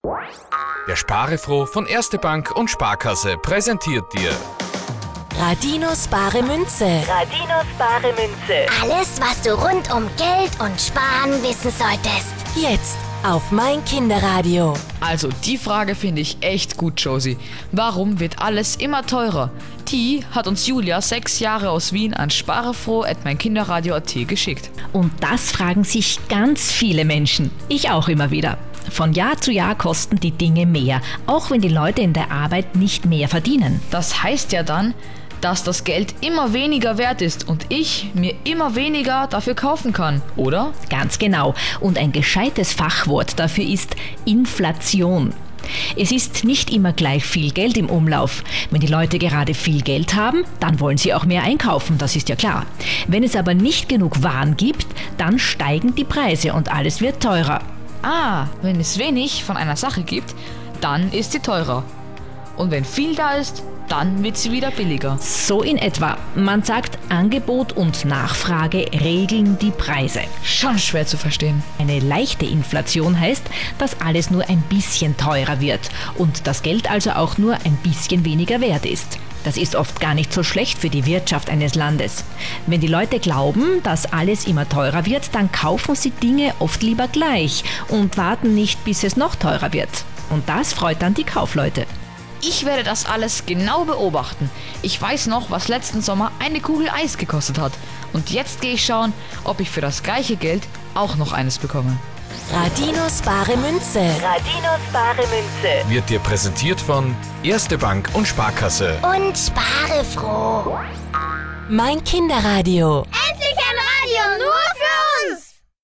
Der Sparefroh von Erste Bank und Sparkasse präsentiert dir Radinos bare Münze. Radinos bare Münze. Alles, was du rund um Geld und Sparen wissen solltest. Jetzt auf mein Kinderradio. Also, die Frage finde ich echt gut, Josie. Warum wird alles immer teurer? Die hat uns Julia 6 Jahre aus Wien an sparefroh@meinkinderradio.at geschickt. Und das fragen sich ganz viele Menschen. Ich auch immer wieder. Von Jahr zu Jahr kosten die Dinge mehr, auch wenn die Leute in der Arbeit nicht mehr verdienen. Das heißt ja dann, dass das Geld immer weniger wert ist und ich mir immer weniger dafür kaufen kann, oder? Ganz genau. Und ein gescheites Fachwort dafür ist Inflation. Es ist nicht immer gleich viel Geld im Umlauf. Wenn die Leute gerade viel Geld haben, dann wollen sie auch mehr einkaufen, das ist ja klar. Wenn es aber nicht genug Waren gibt, dann steigen die Preise und alles wird teurer. Wenn es wenig von einer Sache gibt, dann ist sie teurer. Und wenn viel da ist, dann wird sie wieder billiger. So in etwa. Man sagt, Angebot und Nachfrage regeln die Preise. Schon schwer zu verstehen. Eine leichte Inflation heißt, dass alles nur ein bisschen teurer wird und das Geld also auch nur ein bisschen weniger wert ist. Das ist oft gar nicht so schlecht für die Wirtschaft eines Landes. Wenn die Leute glauben, dass alles immer teurer wird, dann kaufen sie Dinge oft lieber gleich und warten nicht, bis es noch teurer wird. Und das freut dann die Kaufleute. Ich werde das alles genau beobachten. Ich weiß noch, was letzten Sommer eine Kugel Eis gekostet hat. Und jetzt gehe ich schauen, ob ich für das gleiche Geld auch noch eines bekomme. Radinos bare Münze. Radinos bare Münze. wird dir präsentiert von Erste Bank und Sparkasse. Und spare froh. Mein Kinderradio. Endlich!